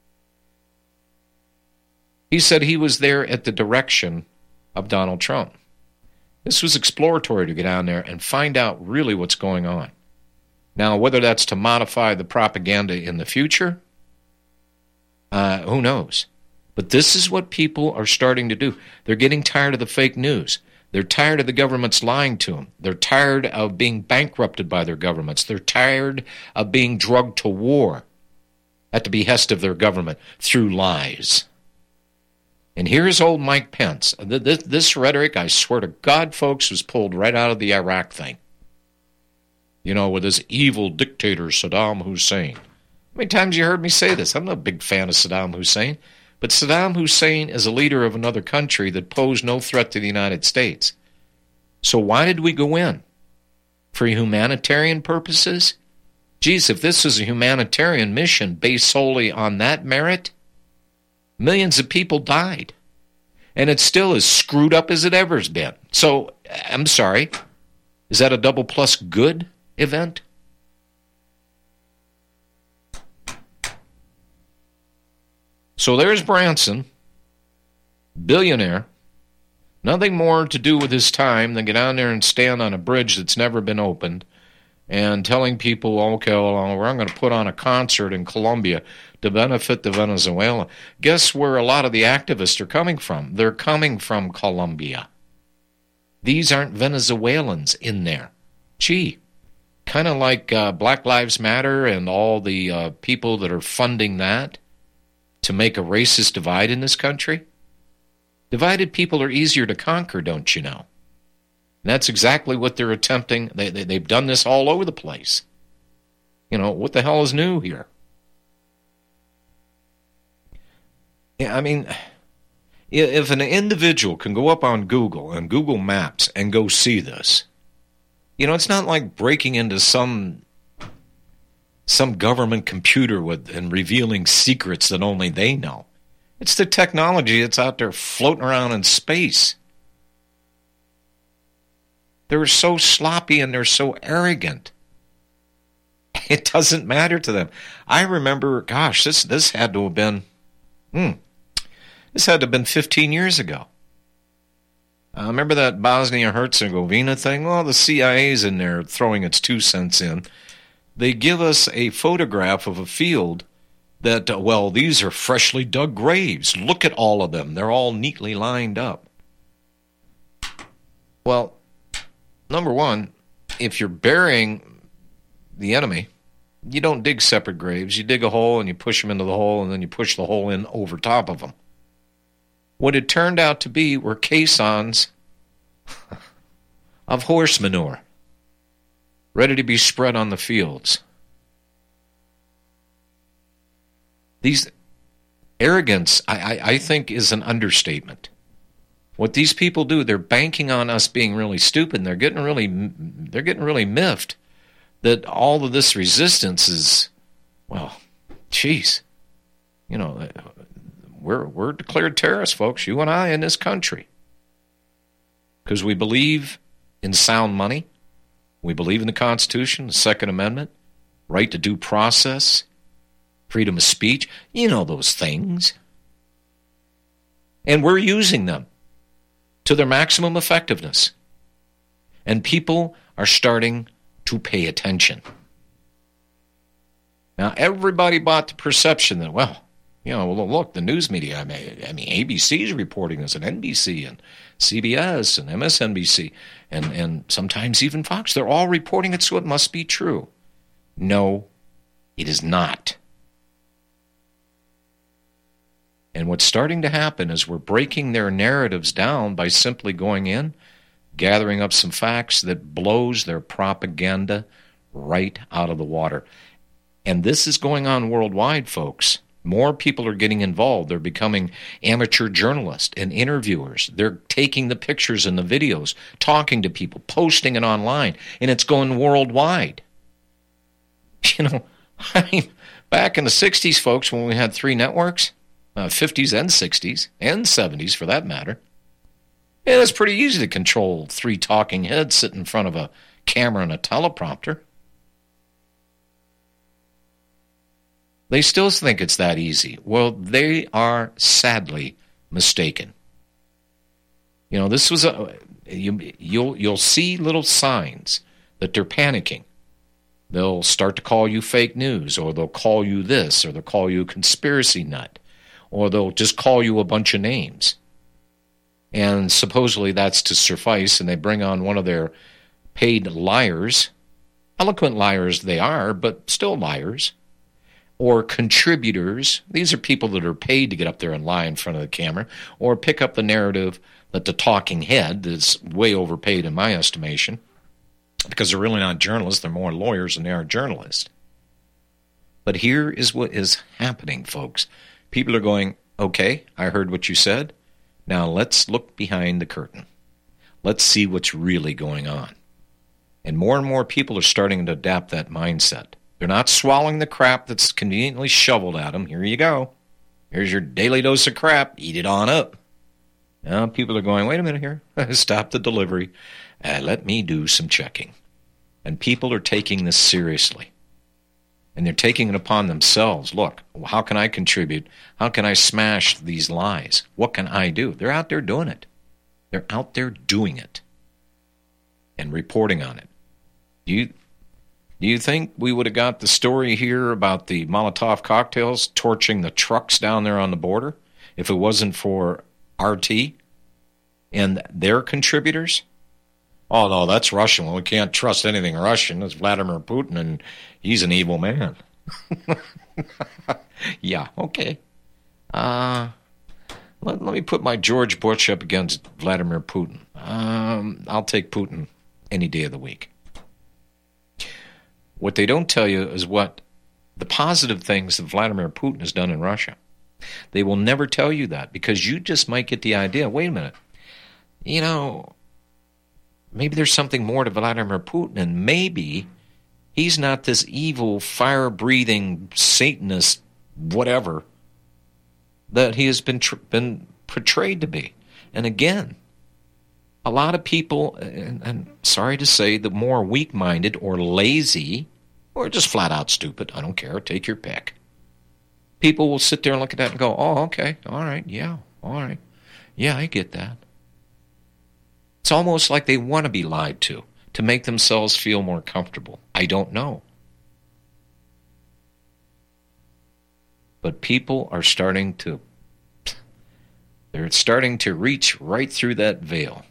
he said he was there at the direction of Donald Trump. This was exploratory to get down there and find out really what's going on. Now, whether that's to modify the propaganda in the future, uh, who knows? But this is what people are starting to do. They're getting tired of the fake news. They're tired of the governments lying to them. They're tired of being bankrupted by their governments. They're tired of being drugged to war at the behest of their government through lies. And here's old Mike Pence. This, this rhetoric, I swear to God, folks, was pulled right out of the Iraq thing. You know, with this evil dictator, Saddam Hussein. How many times you heard me say this? I'm not a big fan of Saddam Hussein. But Saddam Hussein is a leader of another country that posed no threat to the United States. So why did we go in? For humanitarian purposes? Geez, if this is a humanitarian mission based solely on that merit, millions of people died. And it's still as screwed up as it ever has been. So, I'm sorry, is that a double plus good event? So there's Branson, billionaire, nothing more to do with his time than get down there and stand on a bridge that's never been opened and telling people, okay, well, I'm going to put on a concert in Colombia to benefit the Venezuela. Guess where a lot of the activists are coming from? They're coming from Colombia. These aren't Venezuelans in there. Gee, kind of like uh, Black Lives Matter and all the uh, people that are funding that to make a racist divide in this country. Divided people are easier to conquer, don't you know? And that's exactly what they're attempting. They, they, they've done this all over the place. You know, what the hell is new here? Yeah, I mean, if an individual can go up on Google and Google Maps and go see this, you know, it's not like breaking into some some government computer with and revealing secrets that only they know. It's the technology that's out there floating around in space. They're so sloppy and they're so arrogant. It doesn't matter to them. I remember, gosh, this this had to have been, hmm, this had to have been fifteen years ago. Uh, remember that Bosnia-Herzegovina thing? Well, the C I A's in there throwing its two cents in. They give us a photograph of a field that, uh, well, these are freshly dug graves. Look at all of them. They're all neatly lined up. Well, number one, if you're burying the enemy, you don't dig separate graves. You dig a hole and you push them into the hole and then you push the hole in over top of them. What it turned out to be were caissons of horse manure, ready to be spread on the fields. These arrogance, I, I, I think, is an understatement. What these people do, they're banking on us being really stupid. And they're getting really, they're getting really miffed that all of this resistance is, well, geez, you know, we're we're declared terrorists, folks. You and I in this country, because we believe in sound money. We believe in the Constitution, the Second Amendment, right to due process, freedom of speech. You know those things. And we're using them to their maximum effectiveness. And people are starting to pay attention. Now, everybody bought the perception that, well, you know, well, look, the news media, I mean, I mean A B C is reporting this, and N B C, and C B S, and M S N B C, and, and sometimes even Fox. They're all reporting it, so it must be true. No, it is not. And what's starting to happen is we're breaking their narratives down by simply going in, gathering up some facts that blows their propaganda right out of the water. And this is going on worldwide, folks. More people are getting involved. They're becoming amateur journalists and interviewers. They're taking the pictures and the videos, talking to people, posting it online, and it's going worldwide. You know, I mean, back in the sixties, folks, when we had three networks, uh, fifties and sixties, and seventies for that matter, it was pretty easy to control three talking heads sitting in front of a camera and a teleprompter. They still think it's that easy. Well, they are sadly mistaken. You know, this was a you, you'll you'll see little signs that they're panicking. They'll start to call you fake news, or they'll call you this, or they'll call you a conspiracy nut, or they'll just call you a bunch of names. And supposedly that's to suffice, and they bring on one of their paid liars, eloquent liars they are, but still liars, or contributors. These are people that are paid to get up there and lie in front of the camera, or pick up the narrative that the talking head that's way overpaid in my estimation, because they're really not journalists, they're more lawyers than they are journalists. But here is what is happening, folks. People are going, okay, I heard what you said. Now let's look behind the curtain. Let's see what's really going on. And more and more people are starting to adapt that mindset. They're not swallowing the crap that's conveniently shoveled at them. Here you go. Here's your daily dose of crap. Eat it on up. Now people are going, wait a minute here. Stop the delivery. Uh, let me do some checking. And people are taking this seriously. And they're taking it upon themselves. Look, how can I contribute? How can I smash these lies? What can I do? They're out there doing it. They're out there doing it and reporting on it. Do you, do you think we would have got the story here about the Molotov cocktails torching the trucks down there on the border if it wasn't for R T and their contributors? Oh, no, that's Russian. Well, we can't trust anything Russian. It's Vladimir Putin, and he's an evil man. Yeah, okay. Uh, let, let me put my George Bush up against Vladimir Putin. Um, I'll take Putin any day of the week. What they don't tell you is what the positive things that Vladimir Putin has done in Russia. They will never tell you that, because you just might get the idea, wait a minute, you know, maybe there's something more to Vladimir Putin, and maybe he's not this evil, fire-breathing Satanist whatever that he has been tr- been portrayed to be. And again, a lot of people, and, and sorry to say, the more weak-minded or lazy, or just flat-out stupid, I don't care, take your pick, people will sit there and look at that and go, oh, okay, all right, yeah, all right, yeah, I get that. It's almost like they want to be lied to, to make themselves feel more comfortable. I don't know. But people are starting to, they're starting to reach right through that veil.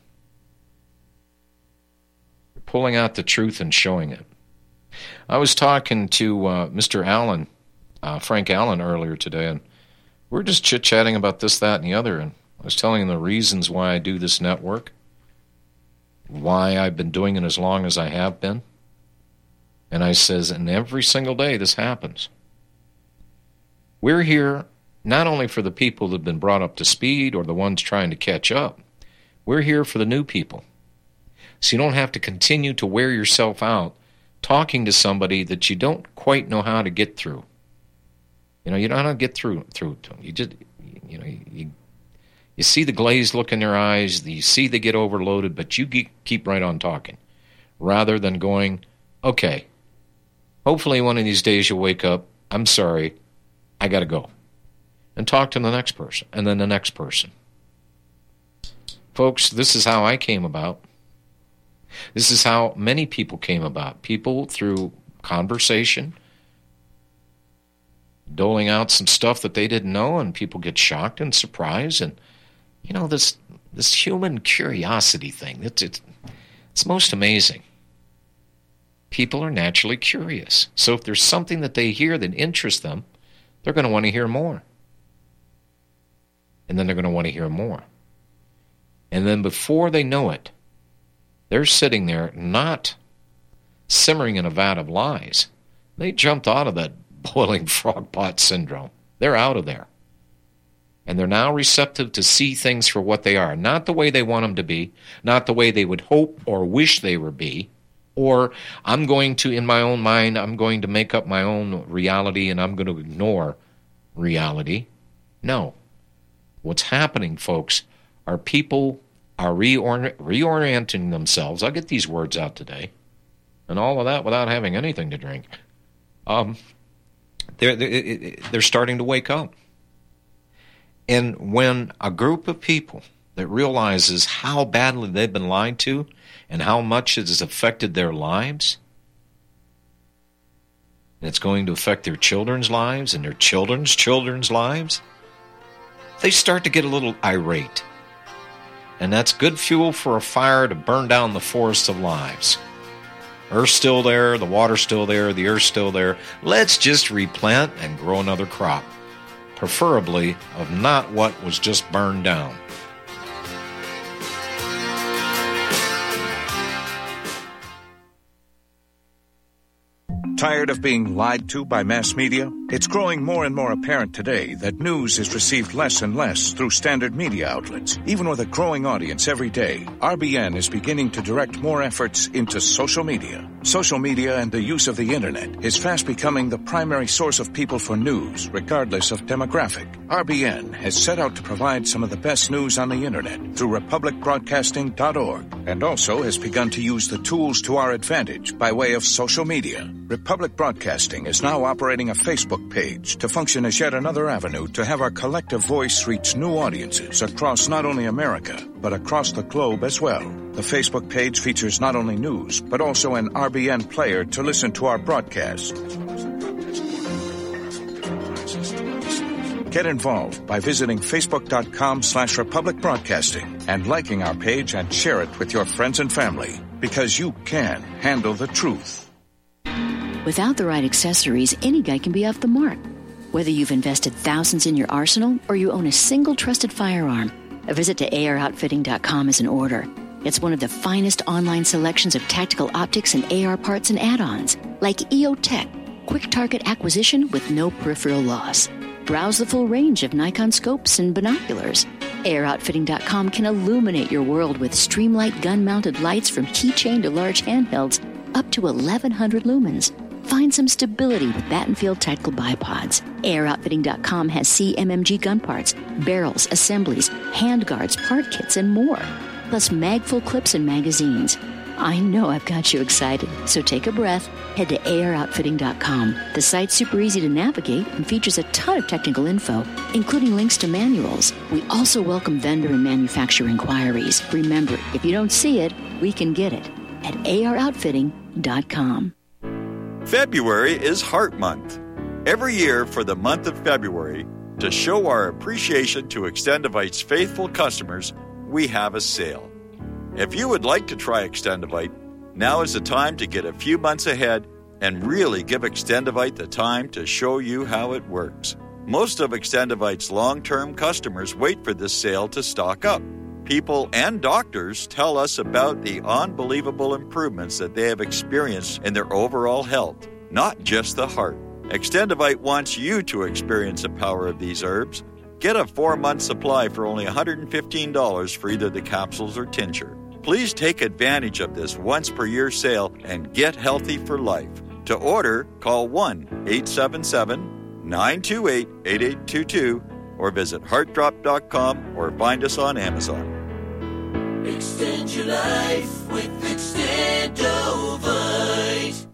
They're pulling out the truth and showing it. I was talking to uh, Mister Allen, uh, Frank Allen, earlier today, and we we're just chit-chatting about this, that, and the other, and I was telling him the reasons why I do this network, why I've been doing it as long as I have been. And I says, and every single day this happens. We're here not only for the people that have been brought up to speed or the ones trying to catch up. We're here for the new people. So you don't have to continue to wear yourself out talking to somebody that you don't quite know how to get through. You know, you don't know how to get through through to them. You just, you know, you You see the glazed look in their eyes, you see they get overloaded, but you keep right on talking, rather than going, okay, hopefully one of these days you'll wake up, I'm sorry, I got to go, and talk to the next person, and then the next person. Folks, this is how I came about. This is how many people came about. People through conversation, doling out some stuff that they didn't know, and people get shocked and surprised, and you know, this this human curiosity thing, it's, it's, it's most amazing. People are naturally curious. So if there's something that they hear that interests them, they're going to want to hear more. And then they're going to want to hear more. And then before they know it, they're sitting there not simmering in a vat of lies. They jumped out of that boiling frog pot syndrome. They're out of there. And they're now receptive to see things for what they are. Not the way they want them to be, not the way they would hope or wish they would be, Or I'm going to, in my own mind, I'm going to make up my own reality and I'm going to ignore reality. No. What's happening, folks, are people are reori- reorienting themselves. I'll get these words out today. And all of that without having anything to drink. Um, they're, they're, they're starting to wake up. And when a group of people that realizes how badly they've been lied to and how much it has affected their lives, and it's going to affect their children's lives and their children's children's lives, they start to get a little irate. And that's good fuel for a fire to burn down the forest of lives. Earth's still there, the water's still there, the earth's still there. Let's just replant and grow another crop, preferably of not what was just burned down. Tired of being lied to by mass media? It's growing more and more apparent today that news is received less and less through standard media outlets. Even with a growing audience every day, R B N is beginning to direct more efforts into social media. Social media and the use of the internet is fast becoming the primary source of people for news, regardless of demographic. R B N has set out to provide some of the best news on the internet through republic broadcasting dot org, and also has begun to use the tools to our advantage by way of social media. Republic Broadcasting is now operating a Facebook page to function as yet another avenue to have our collective voice reach new audiences across not only America, but across the globe as well. The Facebook page features not only news, but also an R B N player to listen to our broadcast. Get involved by visiting facebook.com slash Republic Broadcasting and liking our page and share it with your friends and family, because you can handle the truth. Without the right accessories, any guy can be off the mark. Whether you've invested thousands in your arsenal or you own a single trusted firearm, a visit to A R outfitting dot com is in order. It's one of the finest online selections of tactical optics and A R parts and add-ons, like E O Tech, quick target acquisition with no peripheral loss. Browse the full range of Nikon scopes and binoculars. A R outfitting dot com can illuminate your world with Streamlight gun-mounted lights from keychain to large handhelds up to eleven hundred lumens. Find some stability with Battenfield Tactical Bipods. A R outfitting dot com has C M M G gun parts, barrels, assemblies, handguards, part kits, and more. Plus mag-full clips and magazines. I know I've got you excited, so take a breath. Head to A R outfitting dot com. The site's super easy to navigate and features a ton of technical info, including links to manuals. We also welcome vendor and manufacturer inquiries. Remember, if you don't see it, we can get it at A R outfitting dot com. February is Heart Month. Every year for the month of February, to show our appreciation to Extendivite's faithful customers, we have a sale. If you would like to try Extendivite, now is the time to get a few months ahead and really give Extendivite the time to show you how it works. Most of Extendivite's long-term customers wait for this sale to stock up. People and doctors tell us about the unbelievable improvements that they have experienced in their overall health, not just the heart. Extendivite wants you to experience the power of these herbs. Get a four-month supply for only one hundred fifteen dollars for either the capsules or tincture. Please take advantage of this once-per-year sale and get healthy for life. To order, call one eight seven seven, nine two eight, eight eight two two or visit heart drop dot com or find us on Amazon. Extend your life with Extendovite.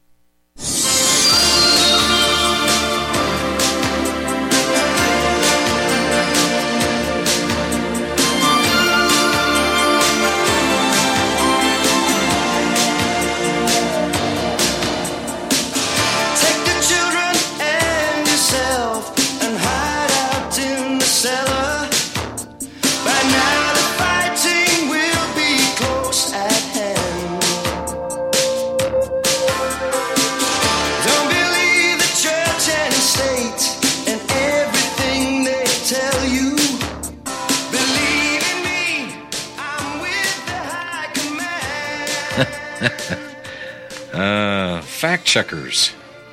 uh, fact checkers.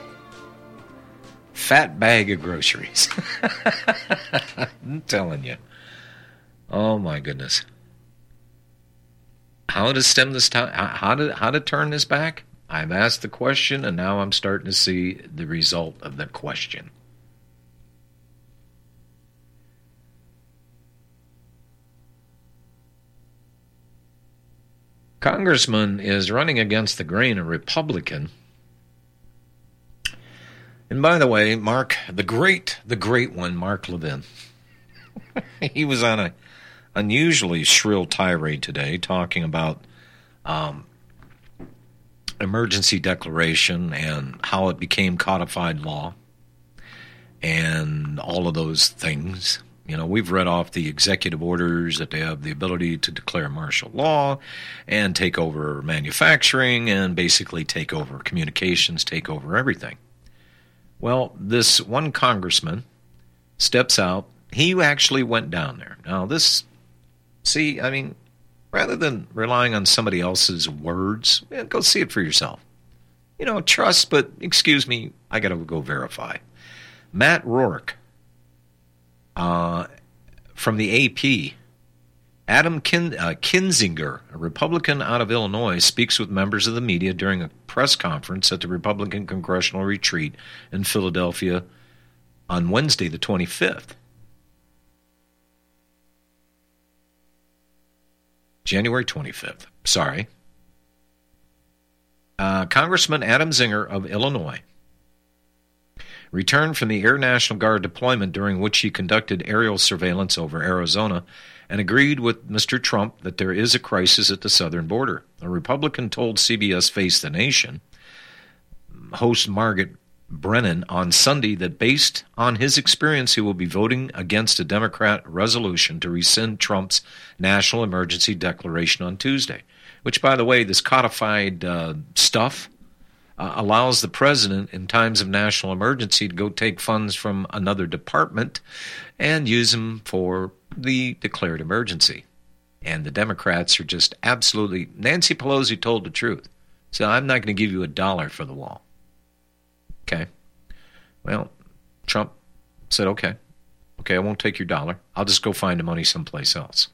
Fat bag of groceries. I'm telling you. Oh my goodness. How to stem this time? How to how to turn this back? I've asked the question, and now I'm starting to see the result of the question. Congressman is running against the grain, a Republican. And by the way, Mark, the great, the great one, Mark Levin, he was on a unusually shrill tirade today talking about um, emergency declaration and how it became codified law and all of those things. You know, we've read off the executive orders that they have the ability to declare martial law and take over manufacturing and basically take over communications, take over everything. Well, this one congressman steps out. He actually went down there. Now, this, see, I mean, rather than relying on somebody else's words, man, go see it for yourself. You know, trust, but excuse me, I got to go verify. Matt Rourke, uh, from the A P, Adam Kin, uh, Kinzinger, a Republican out of Illinois, speaks with members of the media during a press conference at the Republican Congressional Retreat in Philadelphia on Wednesday, the twenty-fifth. January twenty-fifth, sorry. Uh, Congressman Adam Zinger of Illinois returned from the Air National Guard deployment during which he conducted aerial surveillance over Arizona and agreed with Mister Trump that there is a crisis at the southern border. A Republican told C B S Face the Nation host Margaret Brennan on Sunday that based on his experience, he will be voting against a Democrat resolution to rescind Trump's national emergency declaration on Tuesday, which, by the way, this codified uh, stuff uh, allows the president in times of national emergency to go take funds from another department and use them for the declared emergency. And the Democrats are just absolutely... Nancy Pelosi told the truth. So I'm not going to give you a dollar for the wall. Okay. Well, Trump said, okay. Okay, I won't take your dollar. I'll just go find the money someplace else.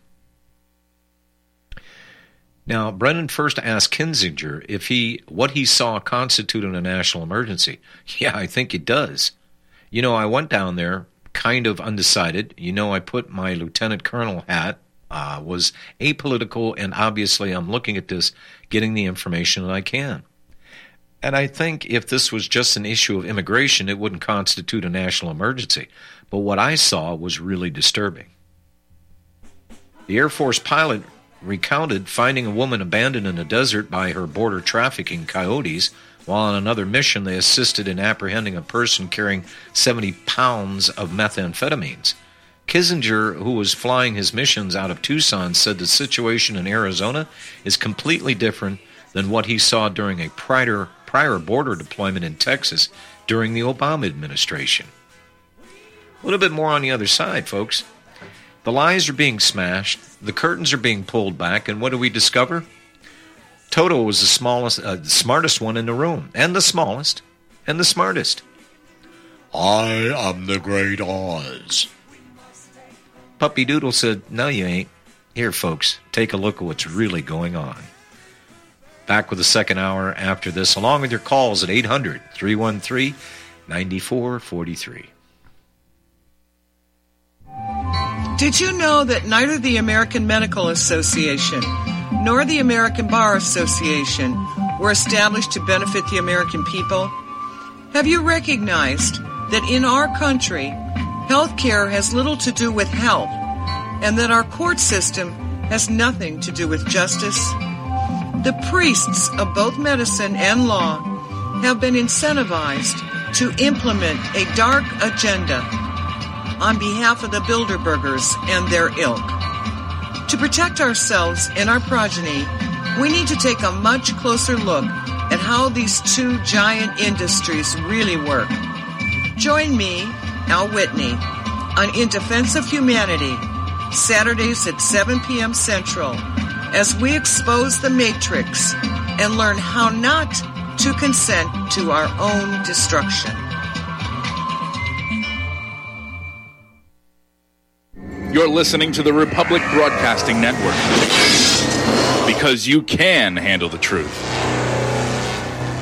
Now, Brennan first asked Kinzinger if he what he saw constituted a national emergency. Yeah, I think it does. You know, I went down there kind of undecided. You know, I put my lieutenant colonel hat, uh, was apolitical, and obviously I'm looking at this, getting the information that I can. And I think if this was just an issue of immigration, it wouldn't constitute a national emergency. But what I saw was really disturbing. The Air Force pilot recounted finding a woman abandoned in the desert by her border trafficking coyotes, while on another mission they assisted in apprehending a person carrying seventy pounds of methamphetamines. Kissinger, who was flying his missions out of Tucson, said the situation in Arizona is completely different than what he saw during a prior, prior border deployment in Texas during the Obama administration. A little bit more on the other side, folks. The lies are being smashed, the curtains are being pulled back, and what do we discover? Toto was the smallest, uh, the smartest one in the room, and the smallest, and the smartest. I am the Great Oz. Puppy Doodle said, no, you ain't. Here, folks, take a look at what's really going on. Back with the second hour after this, along with your calls at eight hundred, three one three, nine four four three. Did you know that neither the American Medical Association nor the American Bar Association were established to benefit the American people? Have you recognized that in our country, health care has little to do with health, and that our court system has nothing to do with justice? The priests of both medicine and law have been incentivized to implement a dark agenda on behalf of the Bilderbergers and their ilk. To protect ourselves and our progeny, we need to take a much closer look at how these two giant industries really work. Join me, Al Whitney, on In Defense of Humanity, Saturdays at seven p.m. Central, as we expose the Matrix and learn how not to consent to our own destruction. You're listening to the Republic Broadcasting Network, because you can handle the truth.